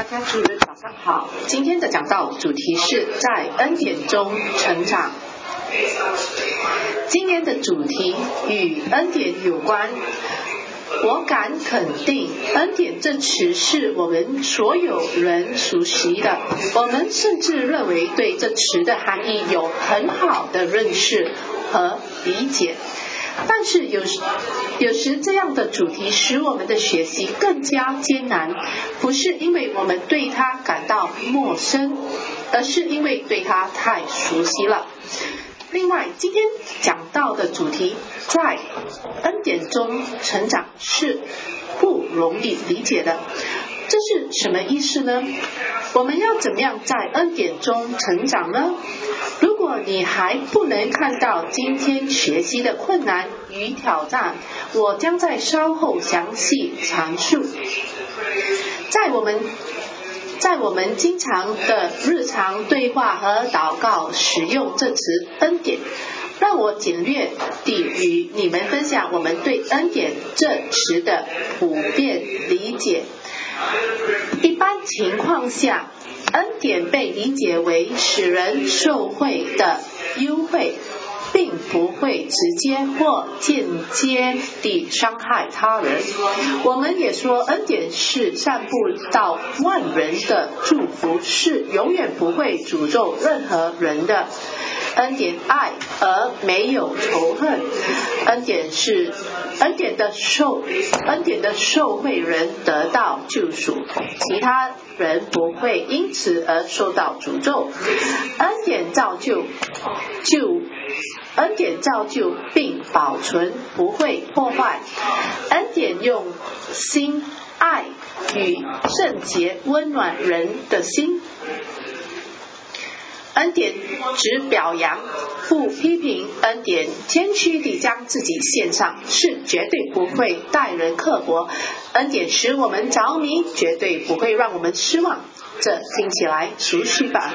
家主日早上好。今天的讲道主题是在恩典中成长。今年的主题与恩典有关。我敢肯定，恩典这词是我们所有人熟悉的，我们甚至认为对这词的含义有很好的认识和理解。但是有时这样的主题使我们的学习更加艰难，不是因为我们对它感到陌生，而是因为对它太熟悉了。另外，今天讲到的主题在恩典中成长是不容易理解的，这是什么意思呢？我们要怎么样在恩典中成长呢？如果你还不能看到今天学习的困难与挑战，我将在稍后详细阐述。在我们经常的日常对话和祷告使用这词恩典，让我简略地与你们分享我们对恩典这词的普遍理解。一般情况下，恩典被理解为使人受惠的优惠，并不会直接或间接地伤害他人。我们也说恩典是散布到万人的祝福，是永远不会诅咒任何人的。恩典爱而没有仇恨，恩典的受惠人得到救赎，其他人不会因此而受到诅咒。恩典造就并保存，不会破坏。恩典用心爱与圣洁温暖人的心。恩典只表扬不批评，恩典谦虚地将自己献上，是绝对不会待人刻薄。恩典使我们着迷，绝对不会让我们失望。这听起来熟悉吧？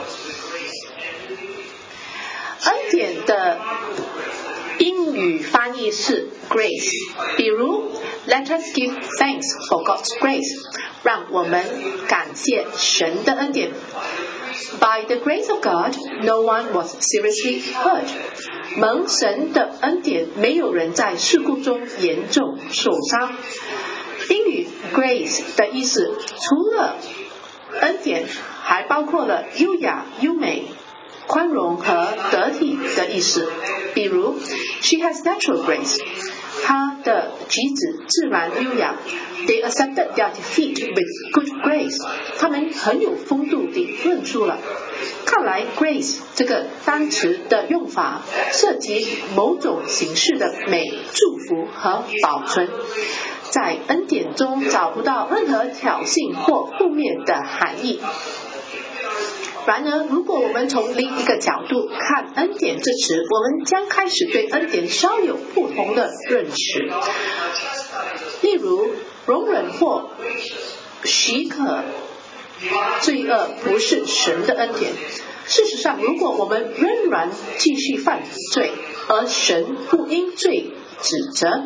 恩典的英语翻译是 grace， 比如 Let us give thanks for God's grace， 让我们感谢神的恩典。By the grace of God, no one was seriously hurt. 蒙神的恩典，没有人在事故中严重受伤。英语 grace 的意思除了恩典，还包括了优雅、优美、宽容和得体的意思。比如 She has natural grace， 她的举止自然优雅。They accepted their defeat with good grace， 他们很有风度地认输了。看来 grace 这个单词的用法涉及某种形式的美、祝福和保存，在恩典中找不到任何挑衅或负面的含义。然而，如果我们从另一个角度看恩典这词，我们将开始对恩典稍有不同的认识。例如，容忍或许可罪恶不是神的恩典。事实上，如果我们仍然继续犯罪，而神不因罪指责，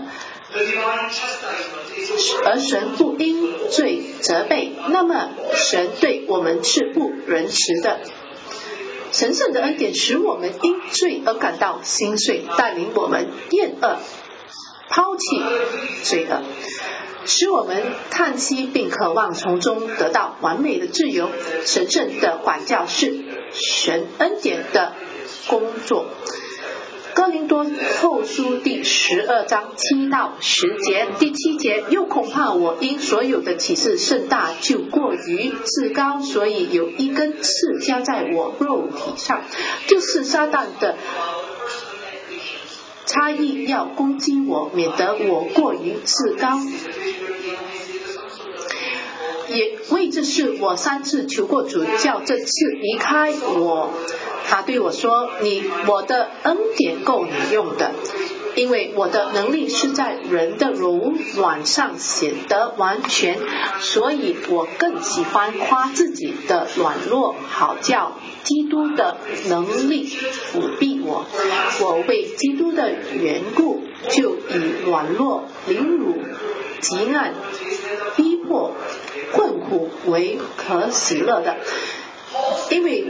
而神不因罪责备，那么神对我们是不仁慈的。神圣的恩典使我们因罪而感到心碎，带领我们厌恶、抛弃罪恶，使我们叹息并渴望从中得到完美的自由。神圣的管教是神恩典的工作。哥林多后书第12章7到10节，第7节，又恐怕我因所有的启示甚大，就过于自高，所以有一根刺加在我肉体上，就是撒旦的差役要攻击我，免得我过于自高。也为这事我3次求过主，叫这刺离开我。他对我说，我的恩典够你用的，因为我的能力是在人的柔软上显得完全，所以我更喜欢夸自己的软弱，好叫基督的能力辅庇我。我为基督的缘故，就以软弱、凌辱、急难、逼迫、困苦为为可喜乐的，因为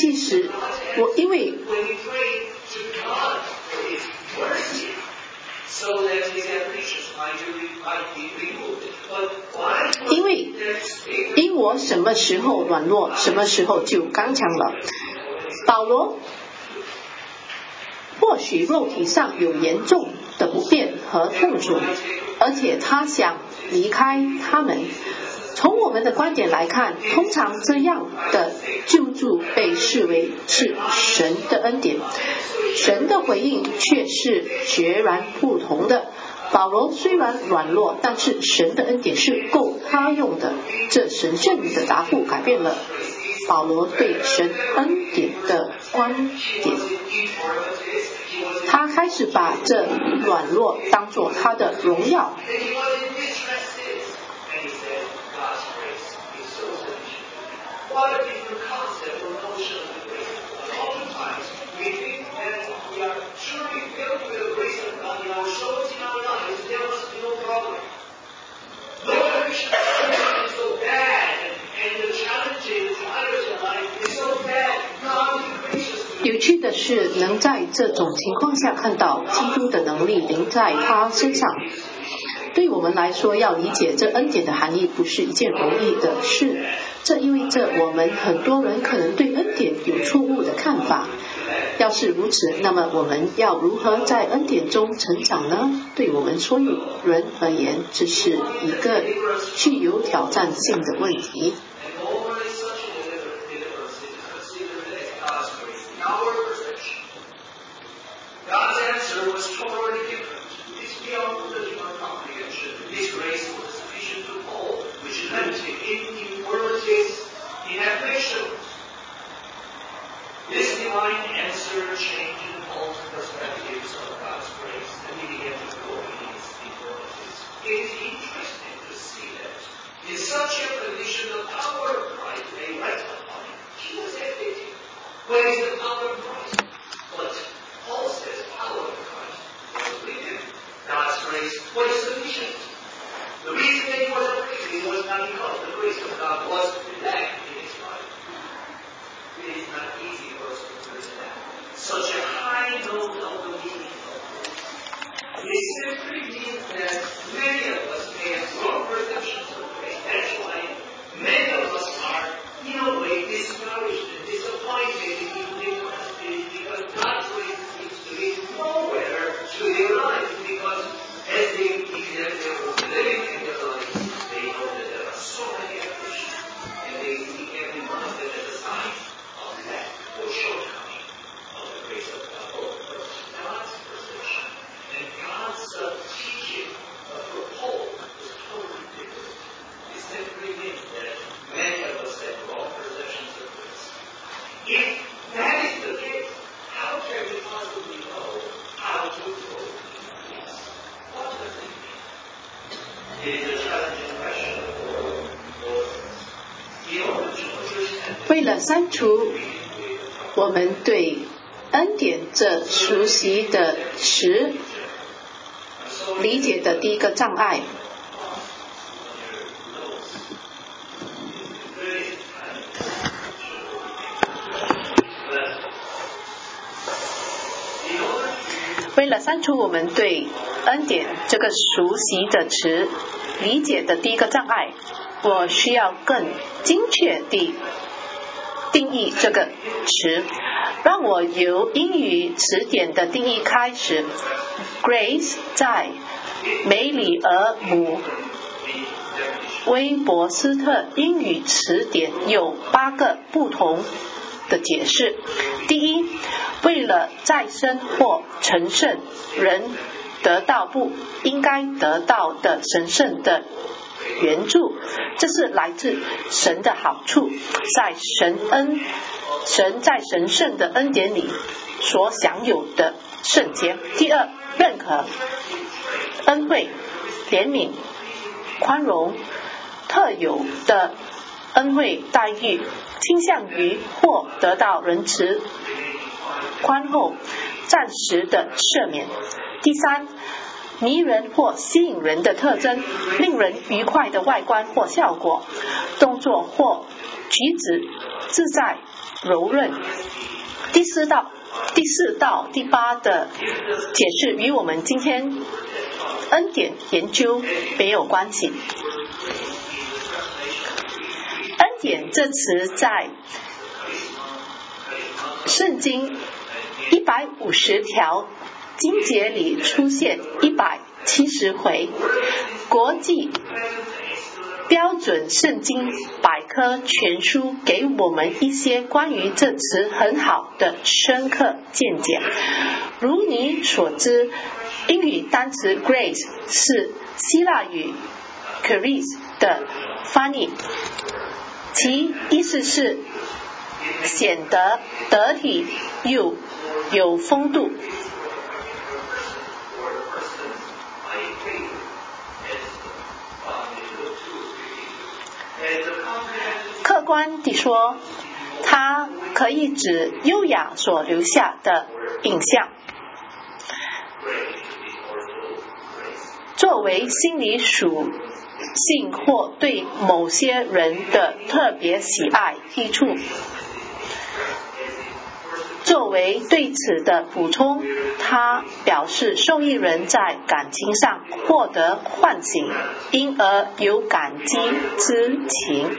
因我什么时候软弱，什么时候就刚强了。保罗或许肉体上有严重的不便和痛楚，而且他想离开他们。从我们的观点来看，通常这样的救助被视为是神的恩典，神的回应却是截然不同的。保罗虽然软弱，但是神的恩典是够他用的。这神圣的答复改变了保罗对神恩典的观点，他开始把这软弱当作他的荣耀。有趣的是，能在这种情况下看到基督的能力临在他身上。对我们来说，要理解这恩典的含义不是一件容易的事，这意味着我们很多人可能对恩典有错误的看法。要是如此，那么我们要如何在恩典中成长呢？对我们所有人而言，这是一个具有挑战性的问题。 God's answer was totally different. It's beyond the human comprehension. His grace was sufficient to Paul, which led to infirmities in affliction. This divine answer changed Paul's perspectives of God's grace, and he began to grow in his infirmities. It is interesting to see that in such a condition, the power of Christ may rest upon him. He was afflicted. Where is the power of Christ? But Paul says power of Christ was with him. God's grace was sufficient. The reason that he was afflicted was not because the grace of God was lack in his life. It is not easy for us to understand such a high note of the meaning of grace. It simply means that many of us may have wrong perceptions of grace. That's why many of us are, in a way, discouraged and disappointed in because God's grace seems to be nowhere to their lives, because as they examine their own living in their lives, they know that there are so many afflictions, and they see every one of them as a sign of lack or shortcoming of the grace of God. But God's perception and God's teaching for Paul was totally different. It simply means that many of us have wrong perceptions of grace. If that is the case, how can we possibly know how to grow in grace? What does it mean? It is a challenging question for us. In order to understand, 为了删除我们对恩典这熟悉的词理解的第一个障碍，为了删除我们对恩典这个熟悉的词理解的第一个障碍，我需要更精确地定义这个词。让我由英语词典的定义开始。 Grace 在梅里尔姆威伯斯特英语词典有8个不同的解释。第一，为了再生或成圣，人得到不应该得到的神圣的援助，这是来自神的好处，神在神圣的恩典里所享有的圣洁。第二，认可恩惠、怜悯、宽容特有的恩惠待遇，倾向于或得到仁慈、宽厚、暂时的赦免。第三，迷人或吸引人的特征，令人愉快的外观或效果， 动作或举止自在柔润。第4到第8的解释与我们今天恩典研究没有关系。恩典这词在圣经150条经节里出现170回，国际标准圣经百科全书给我们一些关于这词很好的深刻见解。如你所知，英语单词 grace 是希腊语 charis 的翻译，其意思是显得得体又有风度。客观地说，它可以指优雅所留下的印象。作为心理属性或对某些人的特别喜爱益处。作为对此的补充，它表示受益人在感情上获得唤醒，因而有感激之情。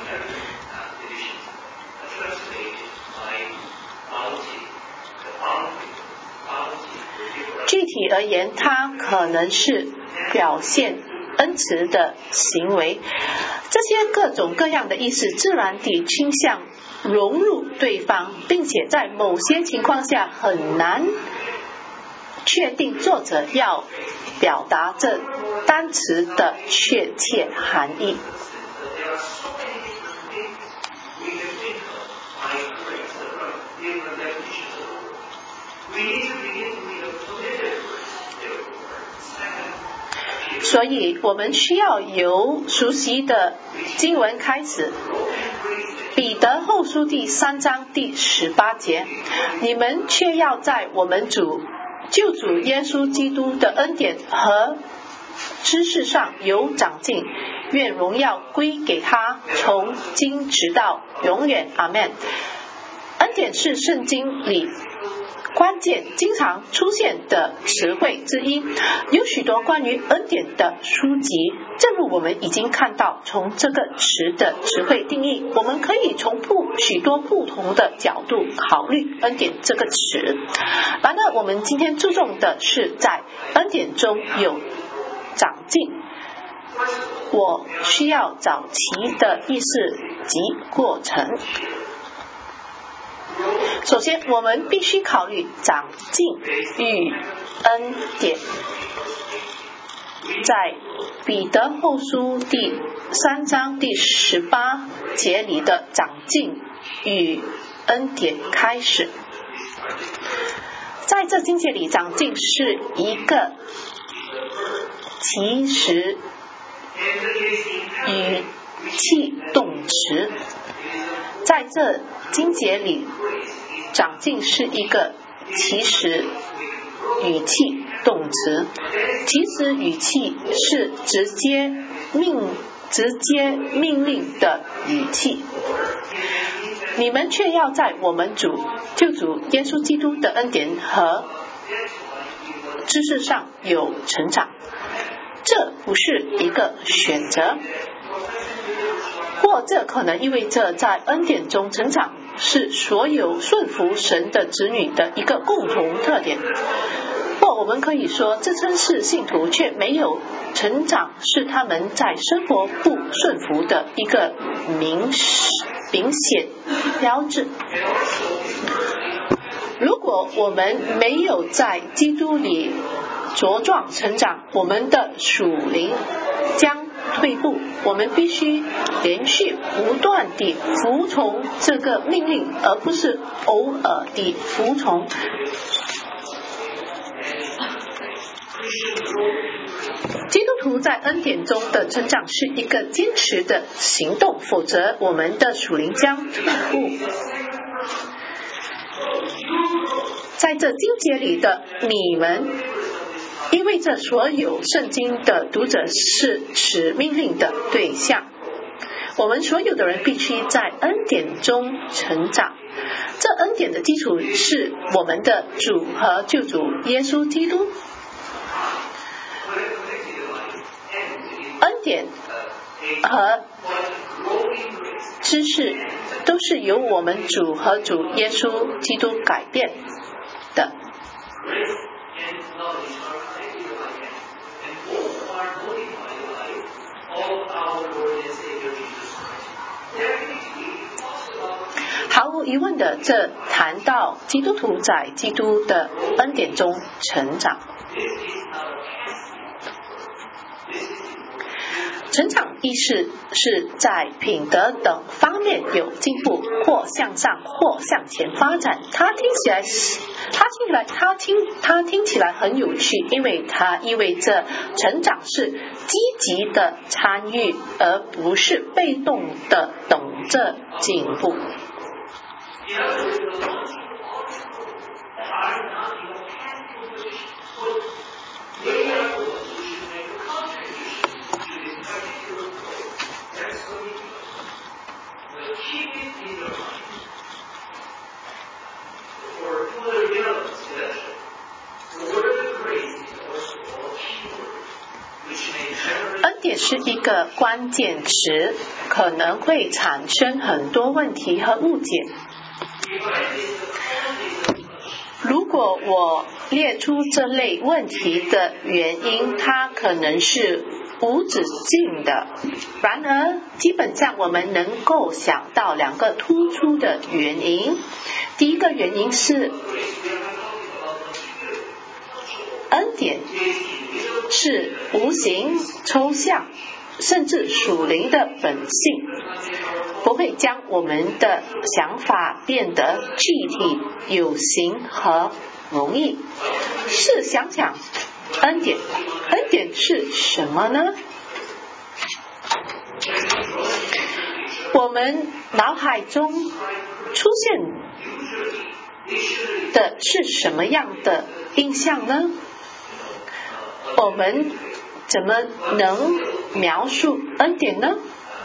具体而言，它可能是表现恩慈的行为。这些各种各样的意思自然地倾向融入对方，并且在某些情况下很难确定作者要表达这单词的确切含义。所以我们需要由熟悉的经文开始。彼得后书第3章第18节，你们却要在我们救主耶稣基督的恩典和知识上有长进，愿荣耀归给他，从今直到永远。阿们。恩典是圣经里关键经常出现的词汇之一，有许多关于恩典的书籍。正如我们已经看到，从这个词的词汇定义，我们可以从许多不同的角度考虑恩典这个词。然而我们今天注重的是在恩典中有长进。我需要早期的意识及过程。首先，我们必须考虑长进与恩典。在彼得后书第3章第18节里的长进与恩典开始。在这经节里，长进是一个其实语气动词。在这经节里，长进是一个其实语气动词。其实语气是直接命令的语气。你们却要在我们救主耶稣基督的恩典和知识上有成长。这不是一个选择，或这可能意味着在恩典中成长是所有顺服神的子女的一个共同特点。或我们可以说，自称是信徒却没有成长是他们在生活不顺服的一个明显标志。如果我们没有在基督里茁壮成长，我们的属灵将退步。我们必须连续不断地服从这个命令，而不是偶尔地服从。基督徒在恩典中的成长是一个坚持的行动，否则我们的属灵将退步。在这经节里的你们，意味着所有圣经的读者是此命令的对象。 我们所有的人必须在恩典中成长。这恩典的基础是我们的主和救主耶稣基督。恩典和知识都是由我们主和主耶稣基督改变的。毫无疑问的，这谈到基督徒在基督的恩典中成长。成长意识是在品德等方面有进步，或向上或向前发展。它听起来很有趣，因为它意味着成长是积极的参与，而不是被动的等着进步。恩典是一个关键词，可能会产生很多问题和误解。如果我列出这类问题的原因，它可能是无止境的。然而，基本上我们能够想到两个突出的原因。第一个原因是，恩典是无形、抽象，甚至属灵的本性，不会将我们的想法变得具体、有形和容易。试想想，恩典是什么呢？我们脑海中出现的是什么样的印象呢？我们怎么能描述恩典呢？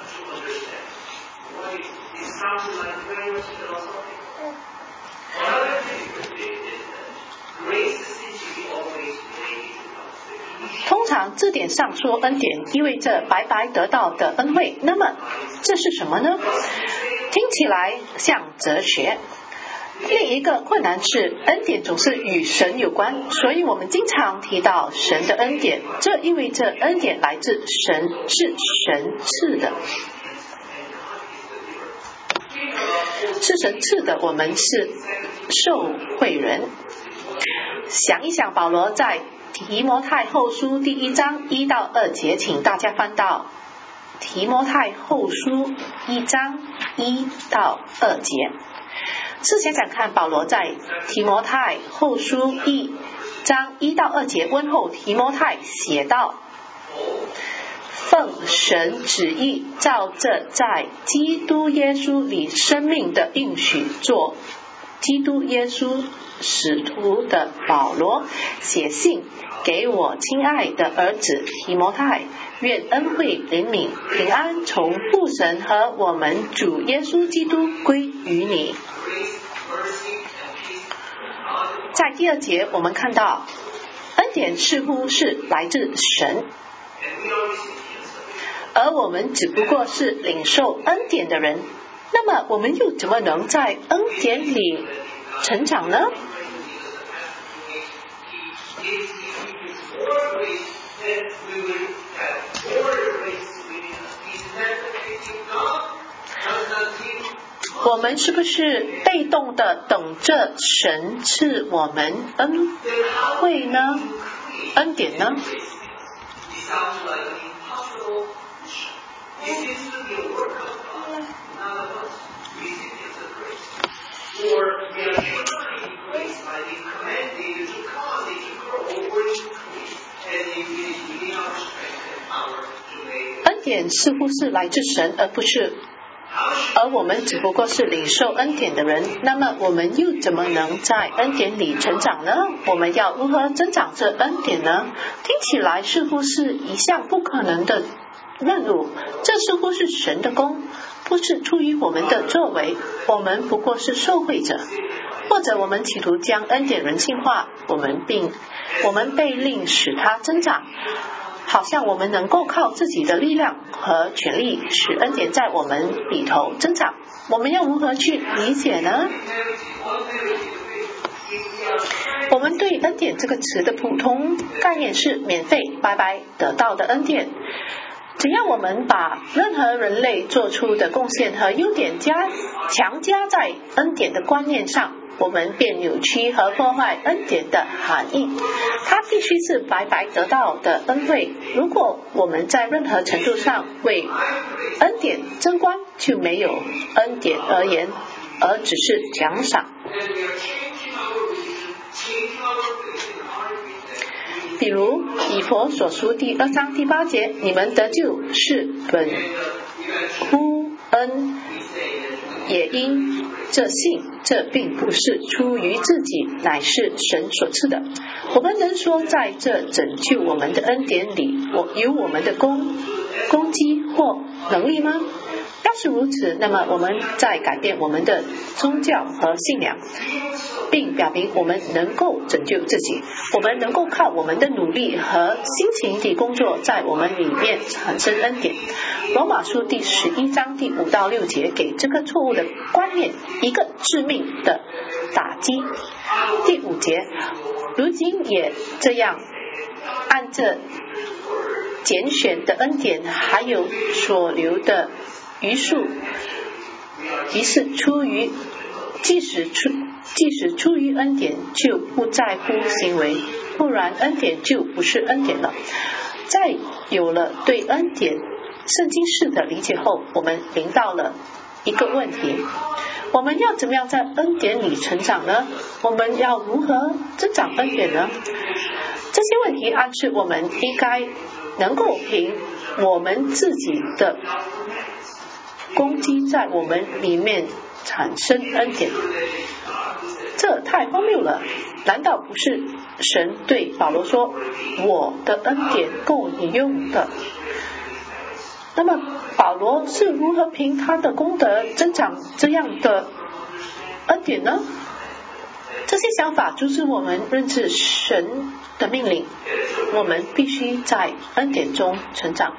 通常字典上说恩典意味着白白得到的恩惠，那么这是什么呢？听起来像哲学。另一个困难是，恩典总是与神有关，所以我们经常提到神的恩典，这意味着恩典来自神，是神赐的，是神赐的，我们是受惠人。想一想，保罗在提摩太后书第1章1到2节，请大家翻到提摩太后书1章1到2节。试想想看，保罗在提摩太后书1章1到2节问候提摩太，写道：奉神旨意，照着在基督耶稣里生命的应许，做基督耶稣使徒的保罗，写信给我亲爱的儿子提摩太，愿恩惠、怜悯、平安从父神和我们主耶稣基督归于你。在第2节，我们看到恩典似乎是来自神，而我们只不过是领受恩典的人。那么我们又怎么能在恩典里成长呢？我们是不是被动的等着神赐我们恩惠呢？恩典呢？恩典似乎是来自神，而我们只不过是领受恩典的人。那么我们又怎么能在恩典里成长呢？我们要如何增长这恩典呢？听起来似乎是一项不可能的愤怒，这似乎是神的功，不是出于我们的作为，我们不过是受惠者。或者我们企图将恩典人性化，我们被令使它增长，好像我们能够靠自己的力量和权力使恩典在我们里头增长。我们要如何去理解呢？我们对恩典这个词的普通概念是免费白白得到的恩典。只要我们把任何人类做出的贡献和优点强加在恩典的观念上，我们便扭曲和破坏恩典的含义。它必须是白白得到的恩惠。如果我们在任何程度上为恩典争光，就没有恩典而言，而只是奖赏。比如以弗所书第2章第8节，你们得救是本乎恩，也因这信，这并不是出于自己，乃是神所赐的。我们能说在这拯救我们的恩典里有我们的功绩或能力吗？要是如此，那么我们在改变我们的宗教和信仰，并表明我们能够拯救自己，我们能够靠我们的努力和辛勤的工作在我们里面产生恩典。罗马书第11章第5到6节给这个错误的观念一个致命的打击。第5节，如今也这样，按着拣选的恩典还有所留的余数，于是即使出于恩典，就不在乎行为，不然恩典就不是恩典了。在有了对恩典圣经式的理解后，我们临到了一个问题：我们要怎么样在恩典里成长呢？我们要如何增长恩典呢？这些问题暗示我们应该能够凭我们自己的攻击在我们里面产生恩典。这太荒谬了！难道不是神对保罗说，我的恩典够你用的？那么保罗是如何凭他的功德增长这样的恩典呢？这些想法阻止我们认知神的命令，我们必须在恩典中成长。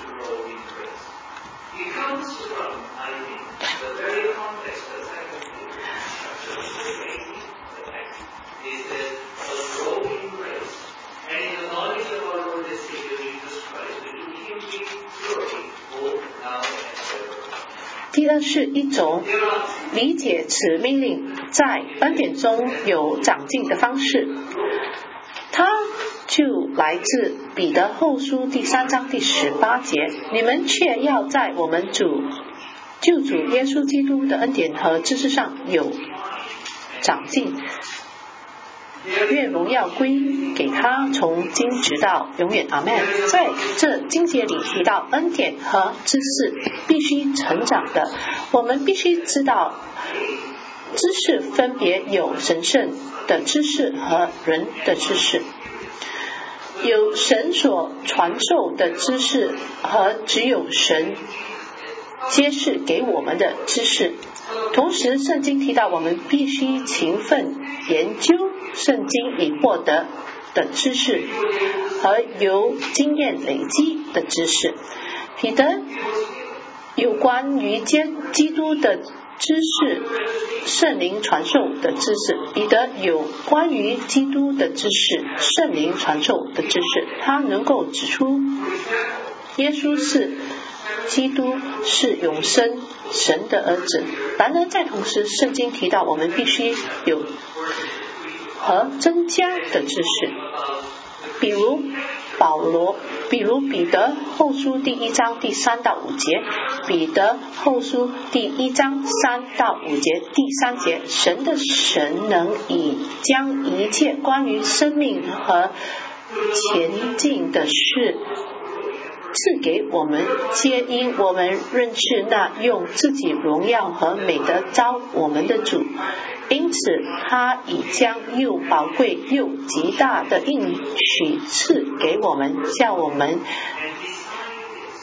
第二是一种理解此命令在恩典中有长进的方式，它就来自彼得后书第3章第18节，你们却要在我们救主耶稣基督的恩典和知识上有长进，愿荣耀归给他，从今直到永远，阿们。在这经节里提到恩典和知识必须成长的，我们必须知道知识分别有神圣的知识和人的知识，有神所传授的知识和只有神揭示给我们的知识。同时圣经提到我们必须勤奋研究圣经里获得的知识和由经验累积的知识。彼得有关于基督的知识，圣灵传授的知识。彼得有关于基督的知识，圣灵传授的知识。他能够指出耶稣是基督，是永生神的儿子。然而在同时圣经提到我们必须有和增加的知识，比如彼得后书第1章第3到5节，彼得后书第1章3到5节第3节，神的神能以将一切关于生命和前进的事赐给我们，皆因我们认识那用自己荣耀和美德召我们的主，因此他已将又宝贵又极大的应许赐给我们，叫我们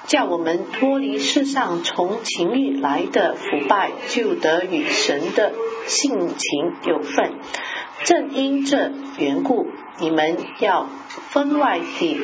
叫我们脱离世上从情欲来的腐败，就得与神的性情有份。正因这缘故，你们要分外地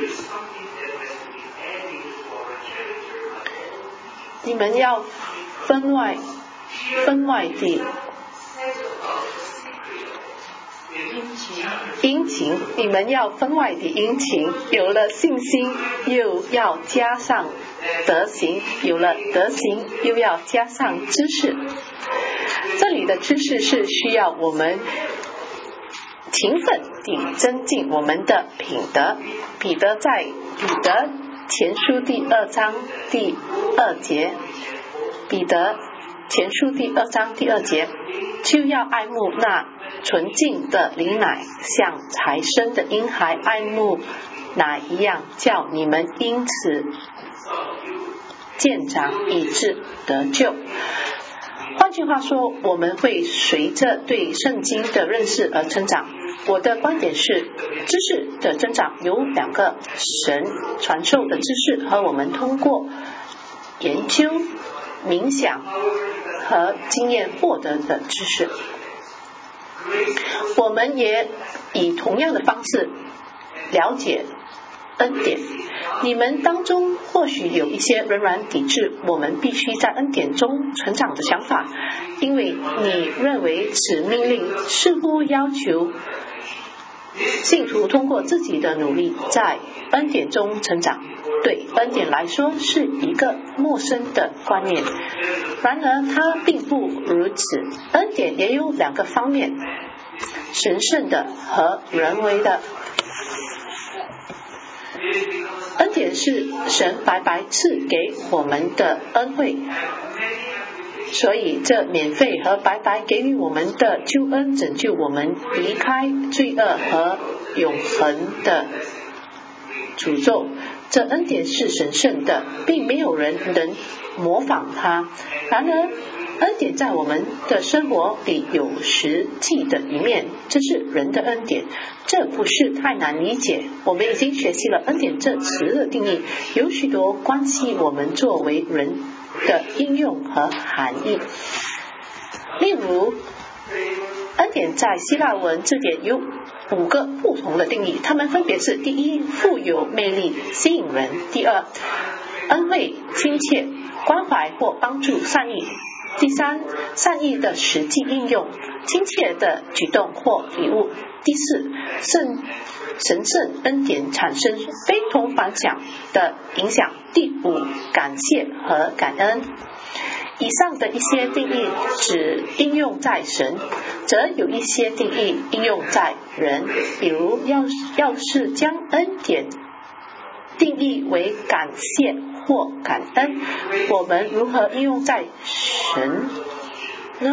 殷勤，你们要分外的殷勤。有了信心，又要加上德行；有了德行，又要加上知识。这里的知识是需要我们勤奋地增进我们的品德。彼得在彼得前书第2章第2节，彼得前书第2章第2节，就要爱慕那纯净的灵奶，像才生的婴孩爱慕奶一样，叫你们因此渐长，以致得救。换句话说，我们会随着对圣经的认识而成长。我的观点是，知识的增长有2个：神传授的知识和我们通过研究、冥想和经验获得的知识。我们也以同样的方式了解恩典。你们当中或许有一些仍然抵制我们必须在恩典中成长的想法，因为你认为此命令似乎要求信徒通过自己的努力在恩典中成长。对恩典来说是一个陌生的观念，然而它并不如此。恩典也有2个方面，神圣的和人为的。恩典是神白白赐给我们的恩惠，所以这免费和白白给予我们的救恩，拯救我们离开罪恶和永恒的诅咒。这恩典是神圣的，并没有人能模仿它。然而恩典在我们的生活里有实际的一面，这是人的恩典，这不是太难理解。我们已经学习了恩典这词的定义，有许多关系我们作为人的应用和含义。例如，恩典在希腊文字典有5个不同的定义，它们分别是：第一，富有魅力，吸引人；第二，恩惠、亲切、关怀或帮助、善意；第三，善意的实际应用，亲切的举动或礼物；第四，神圣恩典产生非同凡响的影响；第五，感谢和感恩。以上的一些定义只应用在神，则有一些定义应用在人。比如要是将恩典定义为感谢或感恩，我们如何应用在神呢？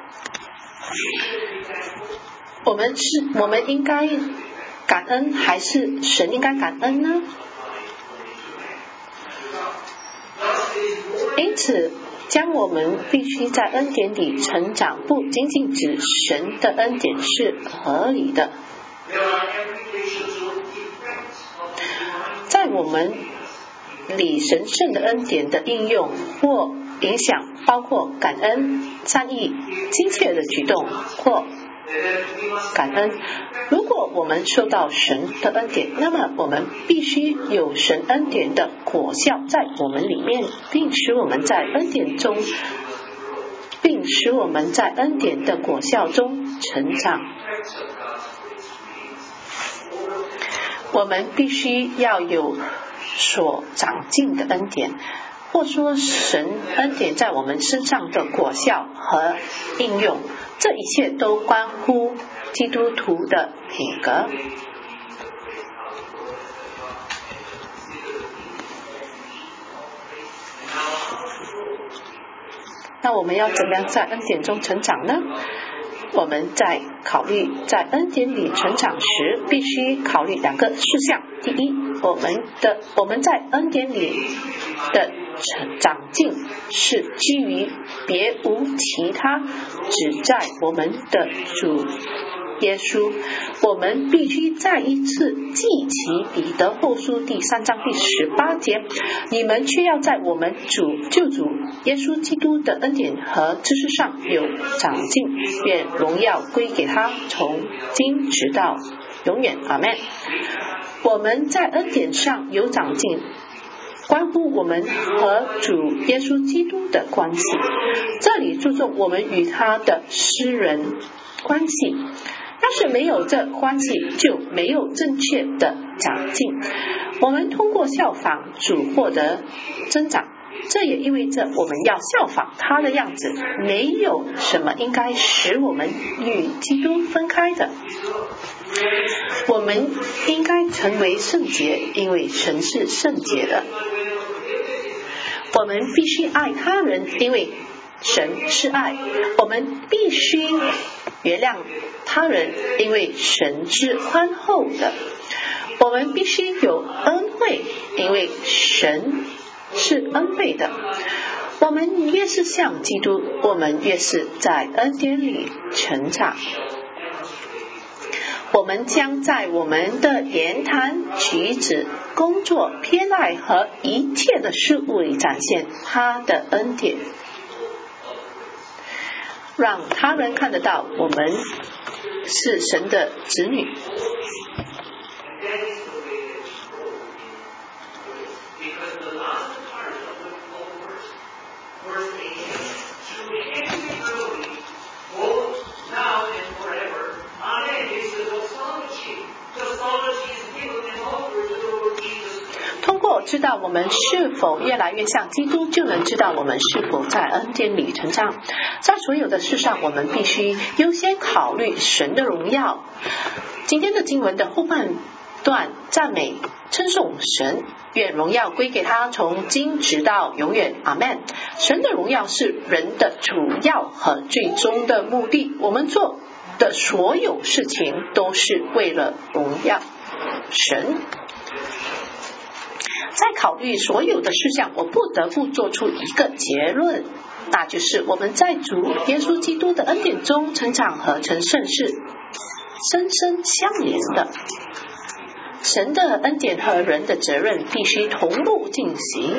我们应该感恩，还是神应该感恩呢？因此将我们必须在恩典里成长，不仅仅指神的恩典是合理的。在我们里神圣的恩典的应用或影响包括感恩、善意、亲切的举动或感恩。如果我们受到神的恩典，那么我们必须有神恩典的果效在我们里面，并使我们在恩典的果效中成长。我们必须要有所长进的恩典，或说神恩典在我们身上的果效和应用，这一切都关乎基督徒的品格。那我们要怎么样在恩典中成长呢？我们在考虑在恩典里成长时，必须考虑2个事项。第一，我们在恩典里的长进是基于别无其他，只在我们的主耶稣。我们必须再一次记起彼得后书第3章第18节，你们却要在我们救主耶稣基督的恩典和知识上有长进，愿荣耀归给他，从今直到永远。阿们。我们在恩典上有长进，关乎我们和主耶稣基督的关系。这里注重我们与他的私人关系。要是没有这关系，就没有正确的长进。我们通过效仿主获得增长，这也意味着我们要效仿他的样子。没有什么应该使我们与基督分开的。我们应该成为圣洁，因为神是圣洁的。我们必须爱他人，因为神是爱。我们必须原谅他人，因为神是宽厚的。我们必须有恩惠，因为神是恩惠的。我们越是像基督，我们越是在恩典里成长。我们将在我们的言谈举止、工作、偏爱和一切的事物里展现他的恩典，让他人看得到我们是神的子女。通过知道我们是否越来越像基督，就能知道我们是否在恩典里成长。在所有的事上，我们必须优先考虑神的荣耀。今天的经文的后半段赞美称颂神，愿荣耀归给他，从今直到永远。阿们。神的荣耀是人的主要和最终的目的，我们做的所有事情都是为了荣耀神。在考虑所有的事项，我不得不做出一个结论，那就是我们在主耶稣基督的恩典中成长和成圣是深深相连的。神的恩典和人的责任必须同步进行。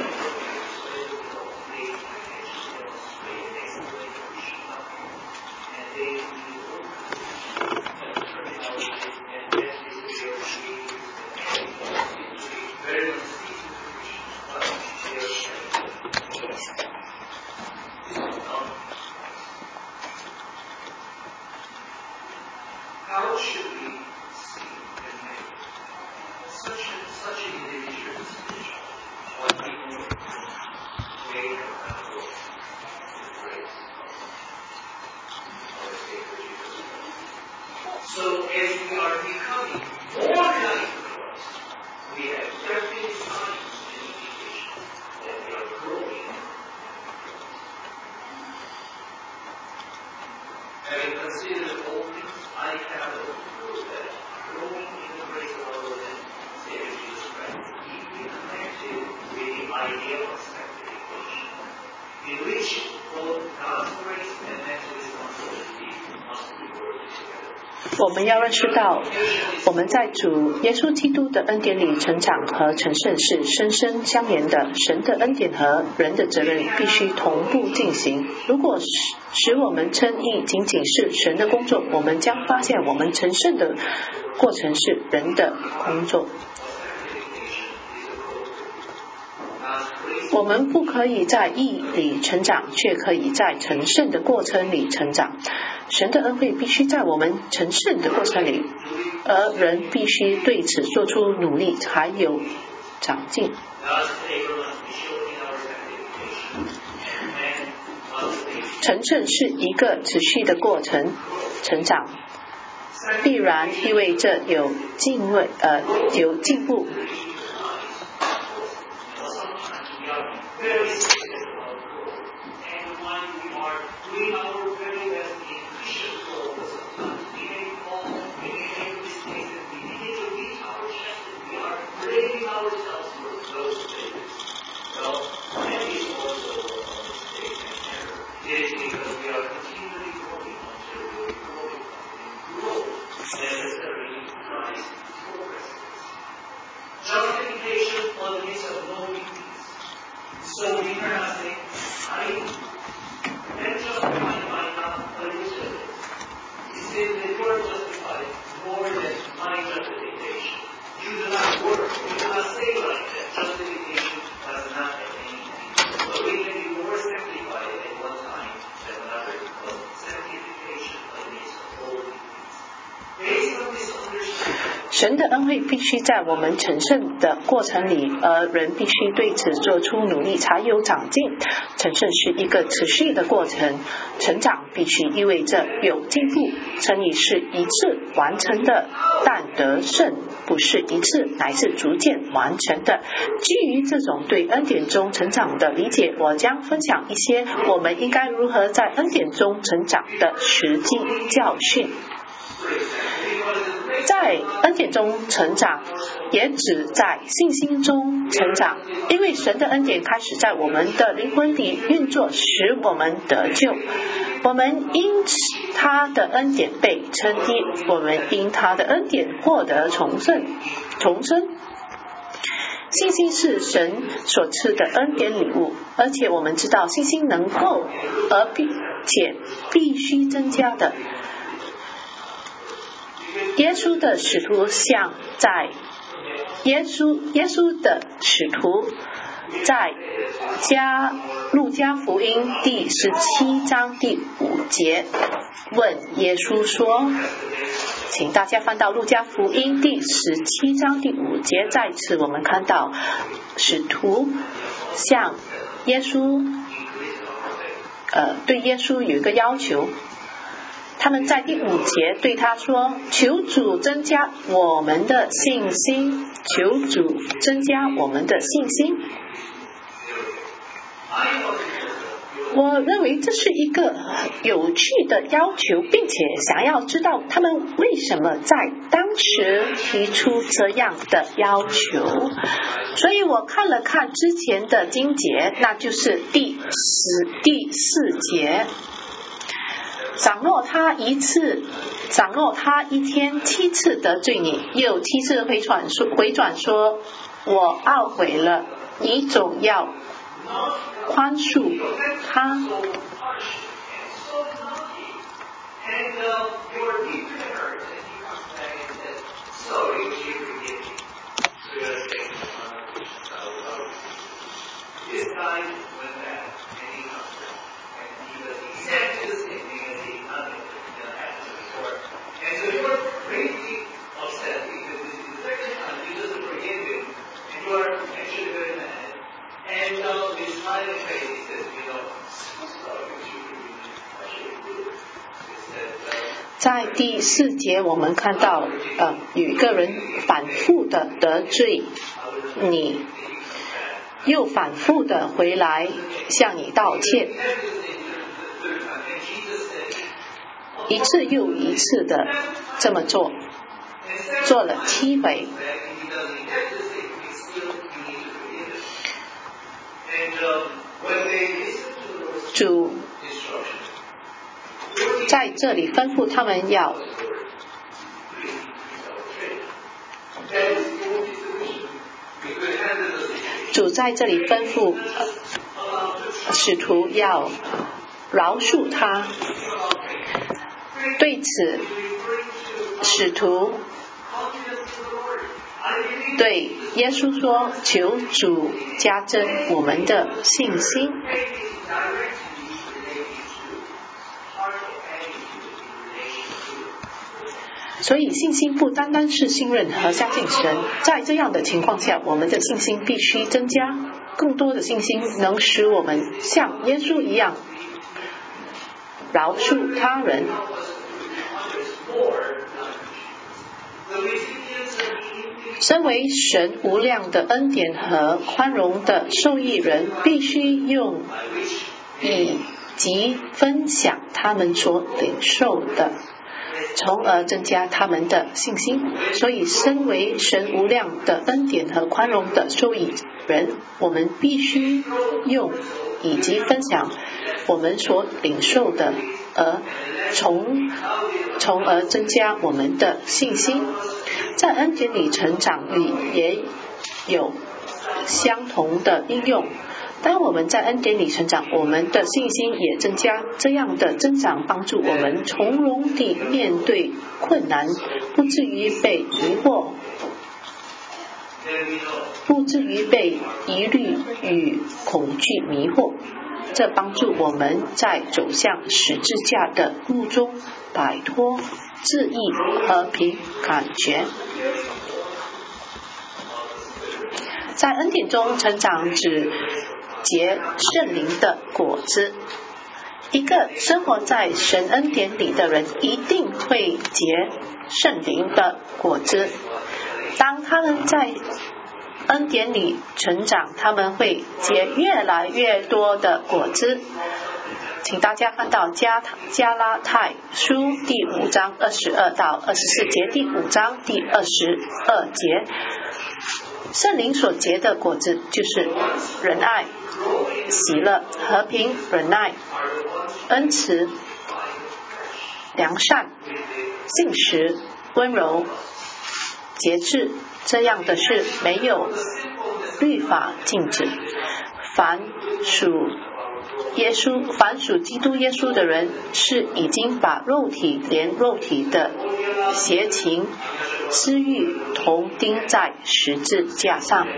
我们要认识到，我们在主耶稣基督的恩典里成长和成圣是深深相连的。神的恩典和人的责任必须同步进行。如果使我们称义仅仅是神的工作，我们将发现我们成圣的过程是人的工作。我们不可以在义里成长，却可以在成圣的过程里成长。神的恩惠必须在我们成圣的过程里，而人必须对此做出努力，才有长进。成圣是一个持续的过程，成长必然意味着有进步。 necessarily rise before precedence. Justification on the basis of no weakness. So we cannot say, I am justified by not legitimate. He said that you are justified more than my justification. You do not work. You do not say like that. Justification does not have any meaning. But we can be more sanctified at one time than another because sanctification means holiness. Based on this understanding, 神的恩惠必须在我们成圣的过程里，而人必须对此做出努力，才有长进。成圣是一个持续的过程，成长必须意味着有进步。成义是一次完成的，但得胜不是一次，乃是逐渐完成的。基于这种对恩典中成长的理解，我将分享一些我们应该如何在恩典中成长的实际教训。在恩典中成长，也指在信心中成长，因为神的恩典开始在我们的灵魂里运作，使我们得救。我们因他的恩典被称义，我们因他的恩典获得重生。信心是神所赐的恩典礼物，而且我们知道信心能够，而且必须增加的。耶稣的使徒在路加福音第17章第5节问耶稣说，请大家翻到路加福音第17章第5节，在此我们看到使徒向耶稣对耶稣有一个要求。他们在第5节对他说，求主增加我们的信心，求主增加我们的信心。我认为这是一个有趣的要求，并且想要知道他们为什么在当时提出这样的要求。所以我看了看之前的经节，那就是第4节。倘若他一天7次得罪你，又7次回转说我懊悔了，你总要宽恕他。在第4节我们看到有一个人反复的得罪你，又反复的回来向你道歉，一次又一次的这么做了7回。主在这里吩咐他们要使徒要饶恕他。对此，使徒对耶稣说，求主加增我们的信心。所以信心不单单是信任和相信神，在这样的情况下，我们的信心必须增加。更多的信心能使我们像耶稣一样饶恕他人。身为神无量的恩典和宽容的受益人，必须用以及分享他们所领受的，从而增加他们的信心。所以身为神无量的恩典和宽容的受益人，我们必须用以及分享我们所领受的， 从而增加我们的信心。在恩典里成长里也有相同的应用。当我们在恩典里成长，我们的信心也增加。这样的增长帮助我们从容地面对困难，不至于被疑惑，不至于被疑虑与恐惧迷惑。这帮助我们在走向十字架的路中摆脱自义和凭感觉。在恩典中成长指结圣灵的果子。一个生活在神恩典里的人一定会结圣灵的果子。当他们在恩典里成长，他们会结越来越多的果子。请大家看到加拉太书第5章22到24节，第5章第22节，圣灵所结的果子就是仁爱、喜乐、和平、忍耐、恩慈、良善、信实、温柔、节制。这样的事没有律法禁止。凡属基督耶稣的人，是已经把肉体连肉体的邪情私欲同钉在十字架上。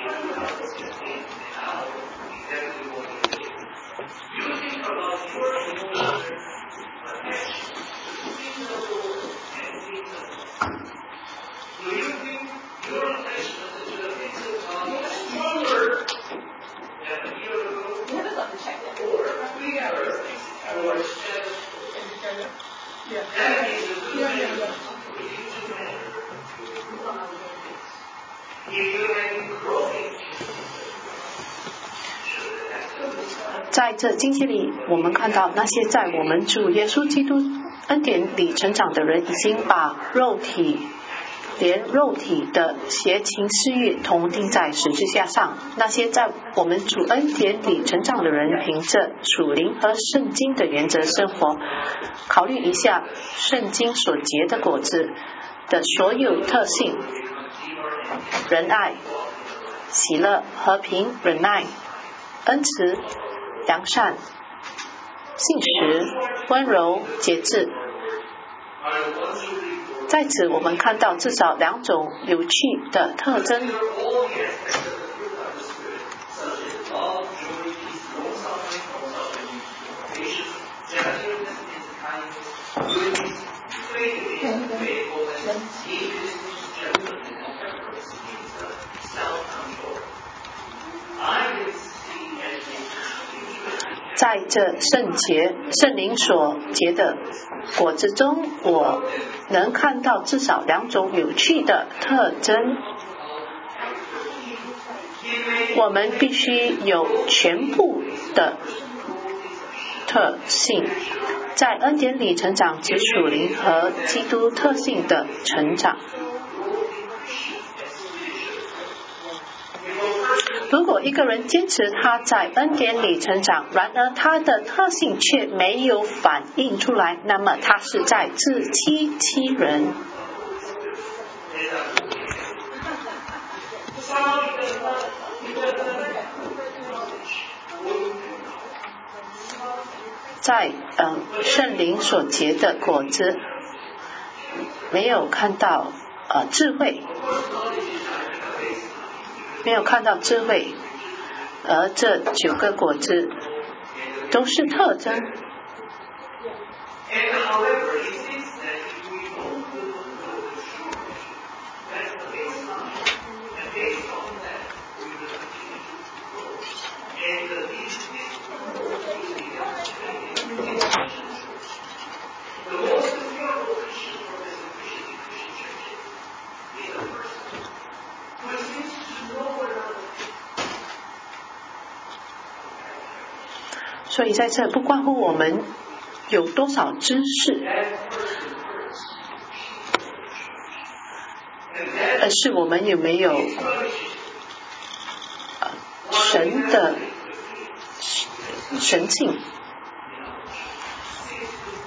在这经节里，我们看到那些在我们主耶稣基督恩典里成长的人，已经把连肉体的邪情私欲同钉在十字架上。那些在我们主恩典里成长的人，凭着属灵和圣经的原则生活。考虑一下圣经所结的果子的所有特性：仁爱、喜乐、和平、忍耐、恩慈、良善、信实、温柔、节制。在此我们看到至少2种有趣的特征。在这圣灵所结的果子中，我能看到至少2种有趣的特征。我们必须有全部的特性。在恩典里成长指属灵和基督特性的成长。如果一个人坚持他在恩典里成长，然而他的特性却没有反映出来，那么他是在自欺欺人。在圣灵所结的果子，没有看到智慧，而这9个果子都是特征。所以在这不关乎我们有多少知识，而是我们有没有神的神性。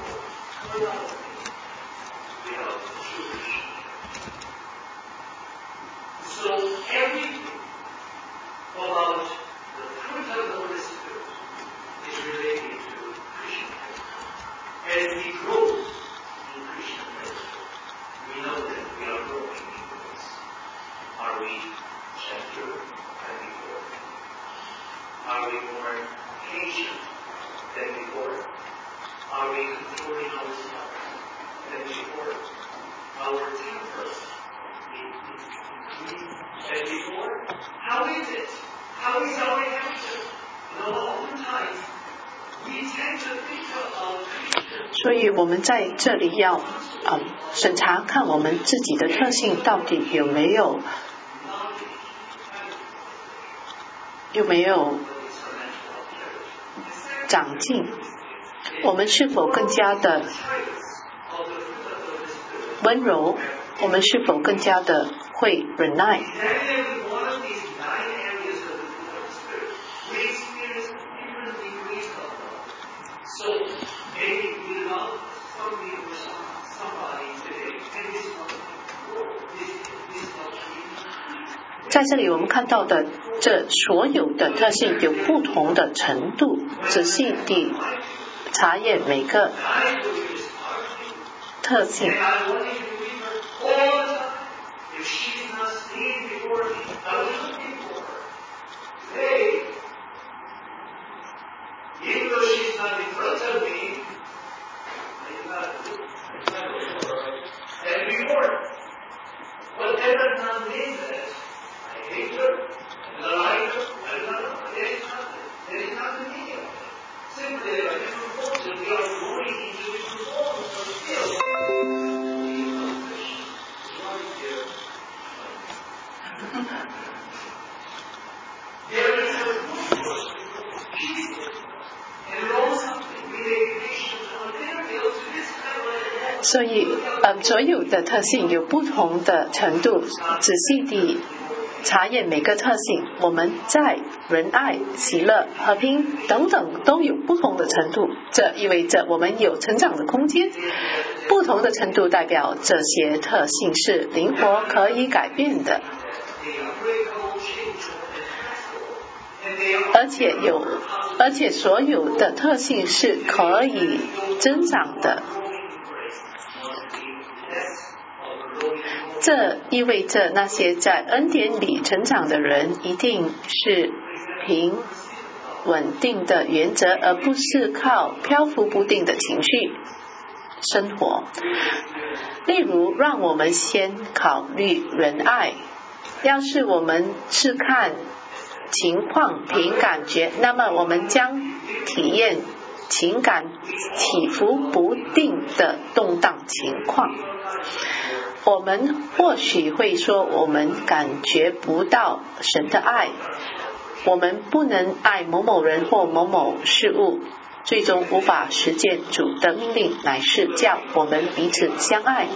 So everything about the fruit of the Holy Spirit is related to Christian faith. As we grow in Christian faith, we know that we are growing in grace. Are we gentler than before? Are we more patient than before? Are we controlling ourselves than before? Our tempers than before? How is it? How is our reaction? Oftentimes we tend to think about Christians. 所以我们在这里要审查看我们自己的特性到底有没有长进，我们是否更加的温柔，我们是否更加的会忍耐。在这里我们看到的这所有的特性有不同的程度，仔细地查验每个特性。所以所有的特性有不同的程度，仔细地查验每个特性，我们在仁爱、喜乐、和平等等都有不同的程度，这意味着我们有成长的空间。不同的程度代表这些特性是灵活可以改变的，而且所有的特性是可以增长的。这意味着那些在恩典里成长的人一定是凭稳定的原则，而不是靠漂浮不定的情绪生活。例如，让我们先考虑仁爱。要是我们是看情况凭感觉，那么我们将体验情感起伏不定的动荡情况。我们或许会说我们感觉不到神的爱，我们不能爱某某人或某某事物，最终无法实践主的命令，乃是叫我们彼此相爱。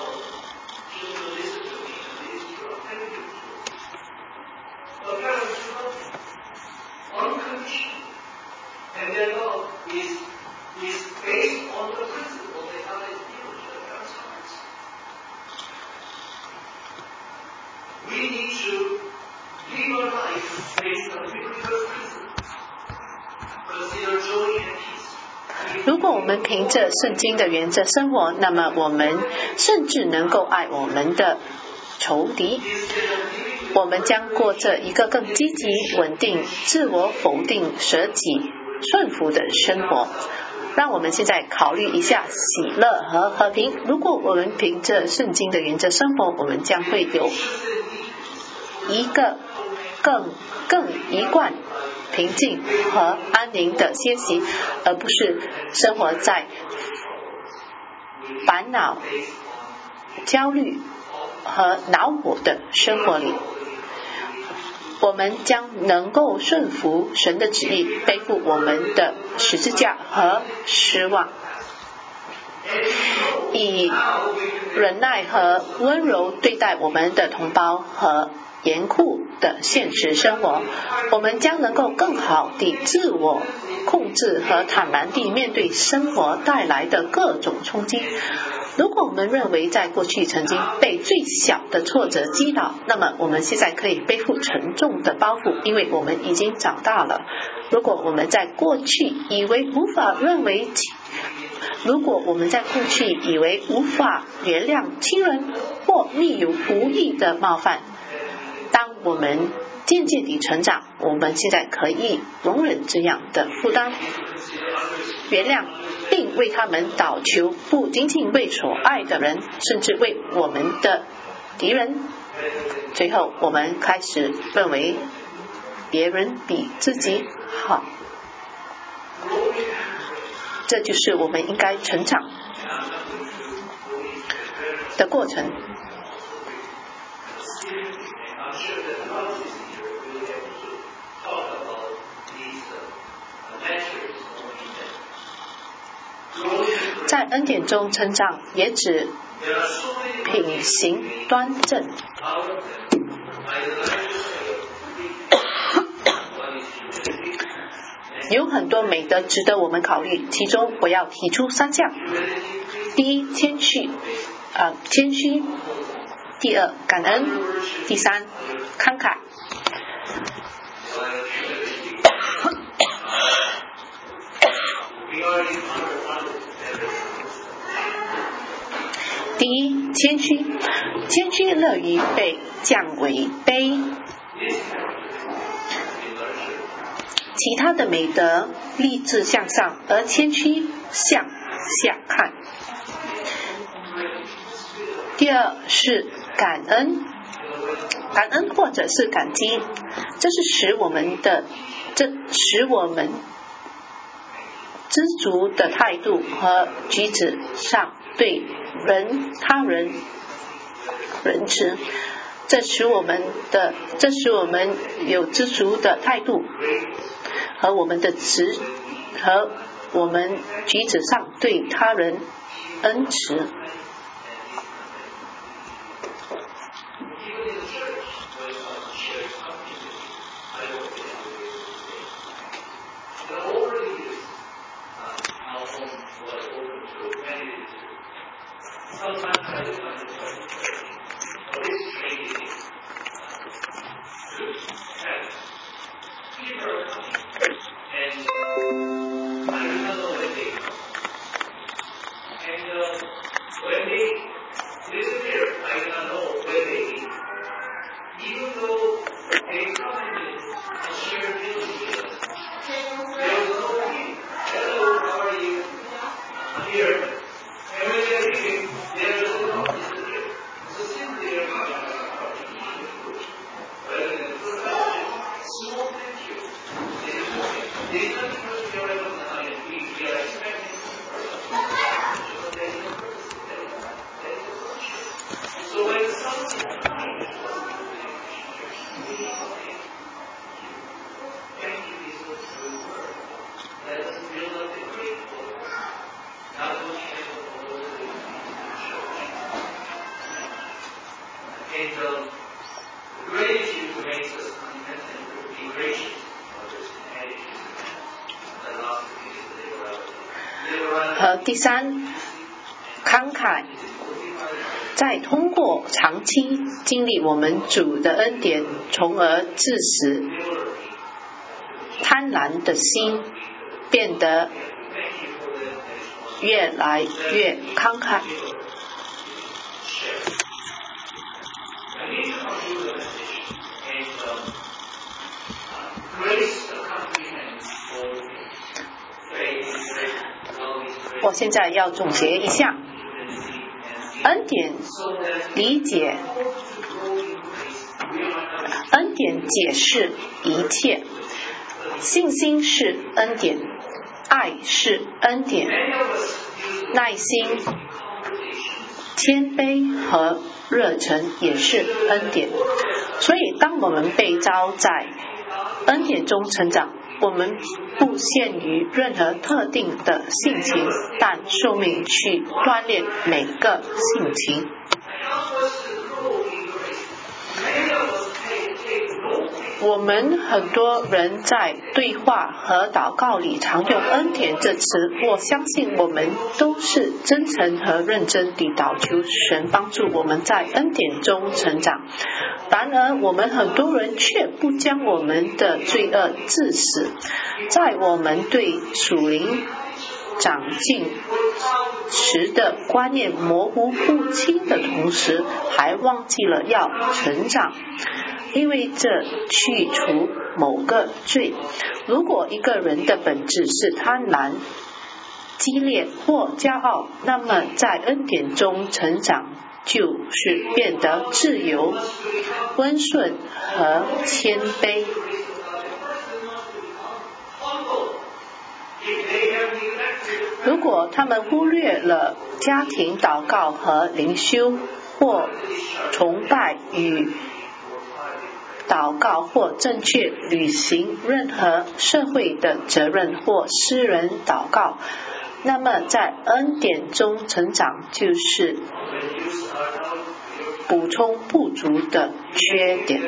如果我们凭着圣经的原则生活，那么我们甚至能够爱我们的仇敌，我们将过着一个更积极、稳定、自我否定、舍己、顺服的生活。让我们现在考虑一下喜乐和和平。如果我们凭着圣经的原则生活，我们将会有一个更一贯平静和安宁的歇息，而不是生活在烦恼、焦虑和恼火的生活里。我们将能够顺服神的旨意，背负我们的十字架和失望，以忍耐和温柔对待我们的同胞和严酷的现实生活。我们将能够更好地自我控制和坦然地面对生活带来的各种冲击。如果我们认为在过去曾经被最小的挫折击倒，那么我们现在可以背负沉重的包袱，因为我们已经长大了。如果我们在过去以为无法原谅亲人或密友无意的冒犯，当我们渐渐地成长，我们现在可以容忍这样的负担，原谅并为他们祷求，不仅仅为所爱的人，甚至为我们的敌人。最后我们开始认为别人比自己好，这就是我们应该成长的过程。在恩典中成长，也指品行端正。有很多美德值得我们考虑，其中我要提出3项。第一，谦虚；第二，感恩；第三，慷慨。第一，谦虚。谦虚乐于被降为卑。其他的美德立志向上，而谦虚向下看。第二是感恩，感恩或者是感激，这使我们知足的态度和举止上对他人仁慈，这使我们有知足的态度和我们举止上对他人恩慈。和第三，慷慨，再通过长期经历我们主的恩典，从而致使贪婪的心变得越来越慷慨。我现在要总结一下，恩典解释一切，信心是恩典，爱是恩典，耐心、谦卑和热忱也是恩典。所以当我们被召在恩典中成长，我们不限于任何特定的性情，但受命去锻炼每个性情。 我们很多人在对话和祷告里常用恩典这词，我相信我们都是真诚和认真地祷求神帮助我们在恩典中成长。然而我们很多人却不将我们的罪恶致死，在我们对属灵长进时的观念模糊不清的同时，还忘记了要成长，因为这去除某个罪。如果一个人的本质是贪婪、激烈或骄傲，那么在恩典中成长就是变得自由、温顺和谦卑。如果他们忽略了家庭祷告和灵修，或崇拜与祷告，或正确履行任何社会的责任或私人祷告，那么在恩典中成长就是补充不足的缺点。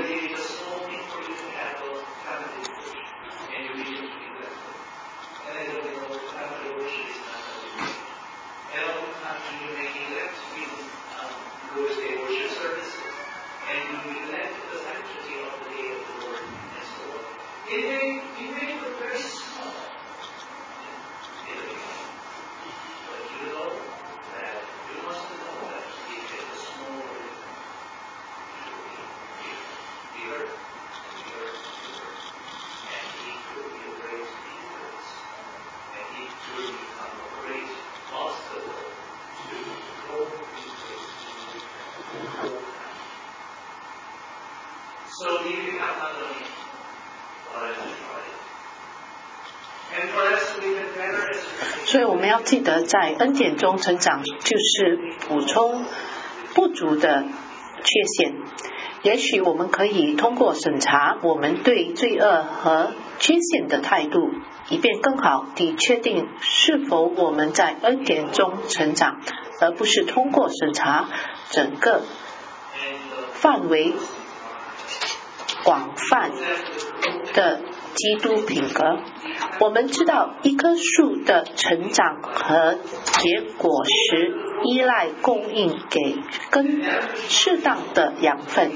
所以我们要记得，在恩典中成长就是补充不足的缺陷。也许我们可以通过审查我们对罪恶和缺陷的态度，以便更好地确定是否我们在恩典中成长，而不是通过审查整个范围广泛的基督品格。我们知道一棵树的成长和结果时依赖供应给根适当的养分，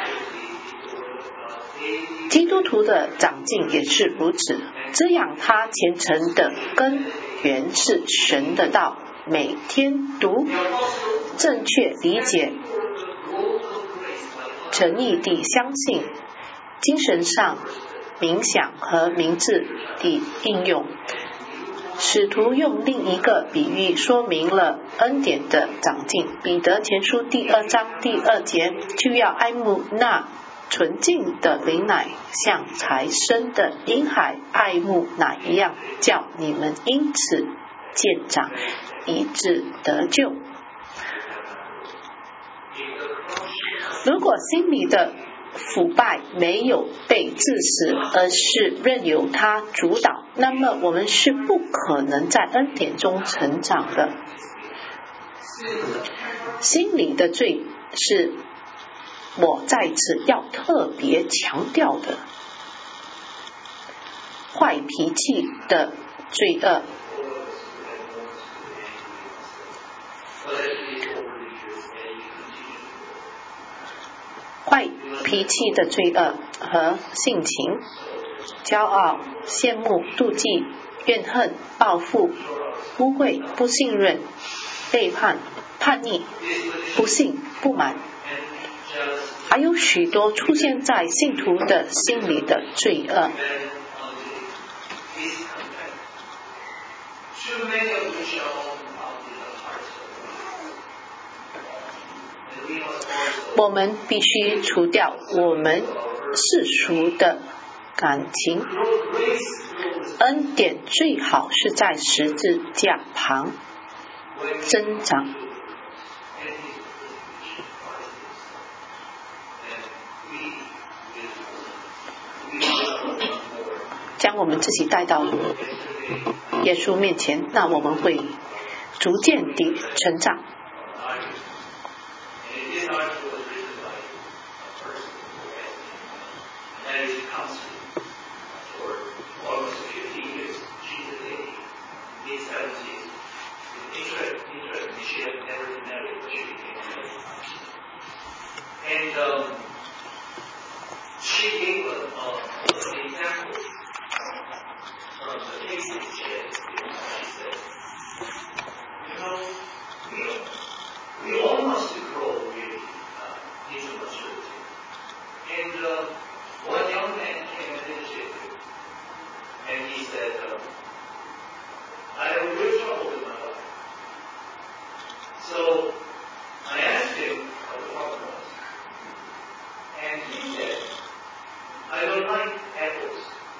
基督徒的长进也是如此。滋养他虔诚的根源是神的道，每天读，正确理解，诚意地相信，精神上冥想和明智地应用。使徒用另一个比喻说明了恩典的长进。彼得前书第2章第2节，就要爱慕那纯净的灵奶，像才生的婴孩爱慕奶一样，叫你们因此渐长，以致得救。如果心里的腐败没有被致死，而是任由它主导，那么我们是不可能在恩典中成长的。心里的罪是我在此要特别强调的。坏脾气的罪恶，坏脾气的罪恶和性情，骄傲、羡慕、妒忌、怨恨、报复、污秽、不信任、背叛、叛逆、不幸、不满，还有许多出现在信徒的心里的罪恶。我们必须除掉我们世俗的感情，恩典最好是在十字架旁增长。将我们自己带到耶稣面前，那我们会逐渐地成长。 friends is interesting. She had never been married, but she became married. And she gave an example from the cases she had experienced. She said, we all must grow really into maturity. And one young man came and visited me, and he said, I have a real trouble with my wife. So I asked him what the problem was. And he said, I don't like apples.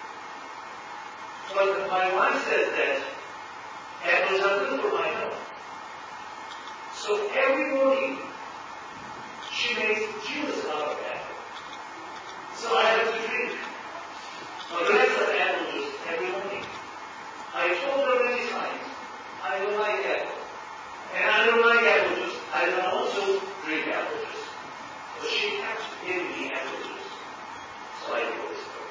But my wife says that apples are good for my health. So every morning, she makes juice out of apple. So I have to drink a glass of apple juice every morning. I told her many times, I don't like apple. And I don't like apple juice. I don't also drink apple juice. So she has to give me apple juice. So I go with her.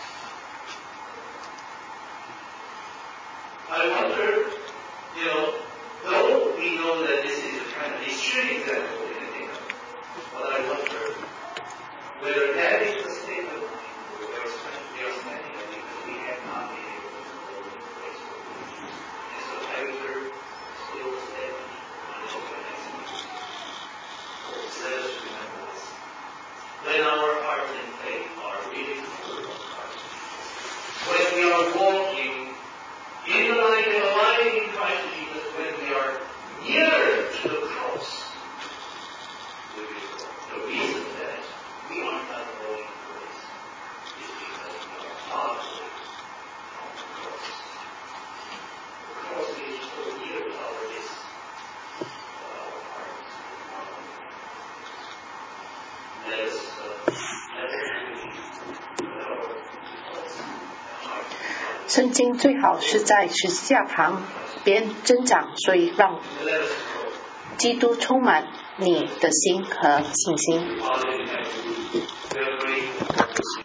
I wonder, though we know that this is a kind of extreme example in the kingdom, but I wonder whether that is the state of mind we are standing at because we have not been able to grow in grace for Jesus. And so character still steady on the next meeting. Let us remember this. When our hearts and faith are really full of Christ, when we are walking in the light and abiding in Christ Jesus, when we are nearer to the cross, we will grow. The reason that we are not growing in grace is because we are far away from the cross. The cross is so near to our wrist, but our hearts are far away. Let us believe that our thoughts and hearts are far away. 圣经最好是在十字架旁边增长，所以让基督充满你的心和信心。